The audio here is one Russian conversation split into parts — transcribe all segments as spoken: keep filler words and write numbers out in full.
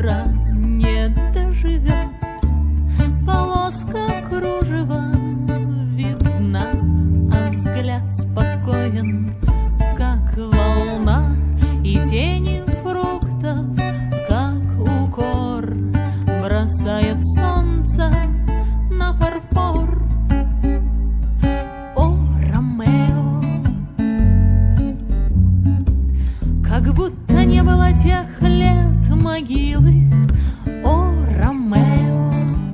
утра не доживет. Полоска кружева видна, а взгляд спокоен, как волна, и тени фруктов, как укор, бросает солнце на фарфор. О, Ромео, как будто не было тех лет могилы. О, Ромео,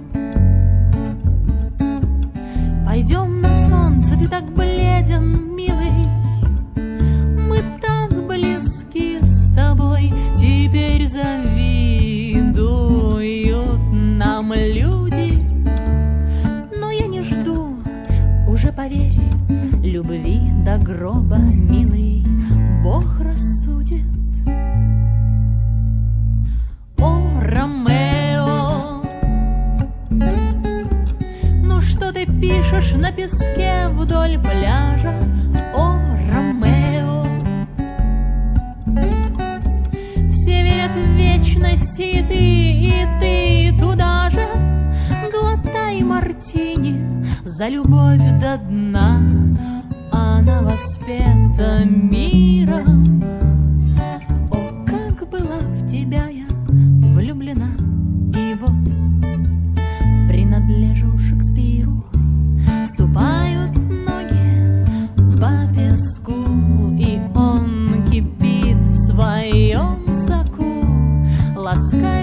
пойдем на солнце, ты так бледен, милый. Мы так близки с тобой, теперь завидуют нам люди. Но я не жду, уже поверь, любви до гроба, милый, Бог рассудит. О, Ромео, ну что ты пишешь на песке вдоль пляжа? О, Ромео, все верят в вечность, и ты, и ты туда же. Глотай мартини за любовь до дна, она воспета миром. О, как была в тебя я влюблена, и вот принадлежу Шекспиру. Ступают ноги по песку, и он кипит в своем соку, ласкает